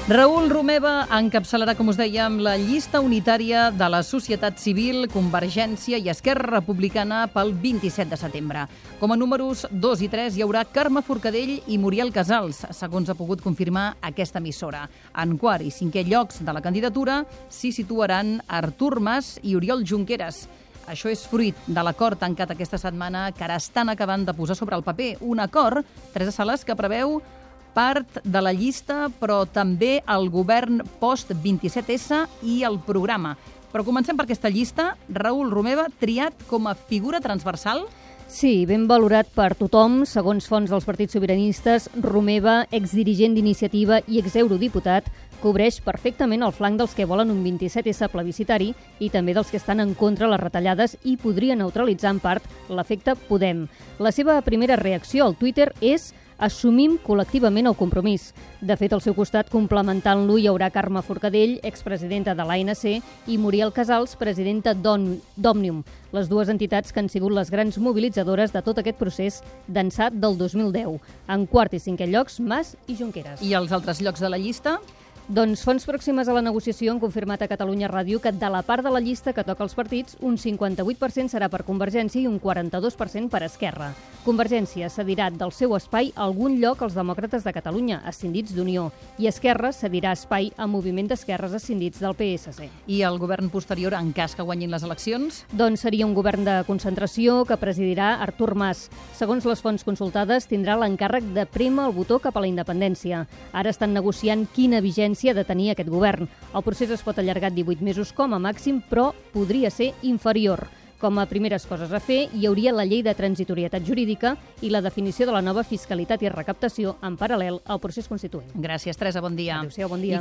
Raül Romeva encapçalarà, com us dèiem, la llista unitària de la societat civil, Convergència i Esquerra Republicana pel 27 de setembre. Com a números 2 i 3 hi haurà Carme Forcadell i Muriel Casals, segons ha pogut confirmar aquesta emissora. En quart i cinquè llocs de la candidatura s'hi situaran Artur Mas i Oriol Junqueras. Això és fruit de l'acord tancat aquesta setmana que ara estan acabant de posar sobre el paper. Un acord, Teresa Sales, que preveu part de la llista, però també el govern post-27S i el programa. Però comencem per aquesta llista. Raül Romeva, triat com a figura transversal. Sí, ben valorat per tothom. Segons fonts dels partits sobiranistes, Romeva, exdirigent d'Iniciativa i exeurodiputat, cobreix perfectament el flanc dels que volen un 27S plebiscitari i també dels que estan en contra les retallades i podria neutralitzar en part l'efecte Podem. La seva primera reacció al Twitter és assumim col·lectivament el compromís. De fet, al seu costat, complementant-lo, hi haurà Carme Forcadell, expresidenta de l'ANC, i Muriel Casals, presidenta d'Òmnium, les dues entitats que han sigut les grans mobilitzadores de tot aquest procés d'ençà del 2010. En quart i cinquè llocs, Mas i Junqueras. I els altres llocs de la llista? Doncs fonts pròximes a la negociació han confirmat a Catalunya Ràdio que de la part de la llista que toca els partits, un 58% serà per Convergència i un 42% per Esquerra. Convergència cedirà del seu espai algun lloc als demòcrates de Catalunya, escindits d'Unió, i Esquerra cedirà espai a Moviment d'Esquerres escindits del PSC. I el govern posterior, en cas que guanyin les eleccions? Doncs seria un govern de concentració que presidirà Artur Mas. Segons les fonts consultades, tindrà l'encàrrec de prémer el botó cap a la independència. Ara estan negociant quina vigència de tenir aquest govern. El procés es pot allargar 18 mesos com a màxim, però podria ser inferior. Com a primeres coses a fer, hi hauria la llei de transitorietat jurídica i la definició de la nova fiscalitat i recaptació en paral·lel al procés constituent. Gràcies, Teresa. Bon dia. Adéu-siau, bon dia.